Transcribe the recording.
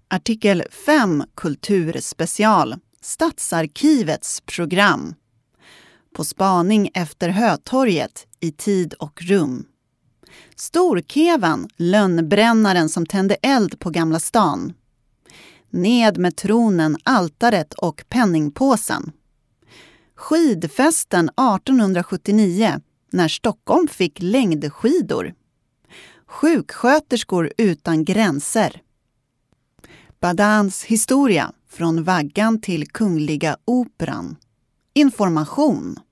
Artikel 5 Kulturspecial. Stadsarkivets program. På spaning efter Hötorget i tid och rum. Storkevan, lönnbrännaren som tände eld på Gamla stan. Ned med tronen, altaret och penningpåsen. Skidfesten 1879 när Stockholm fick längdskidor. Sjuksköterskor utan gränser. Badans historia från vaggan till Kungliga Operan. Information.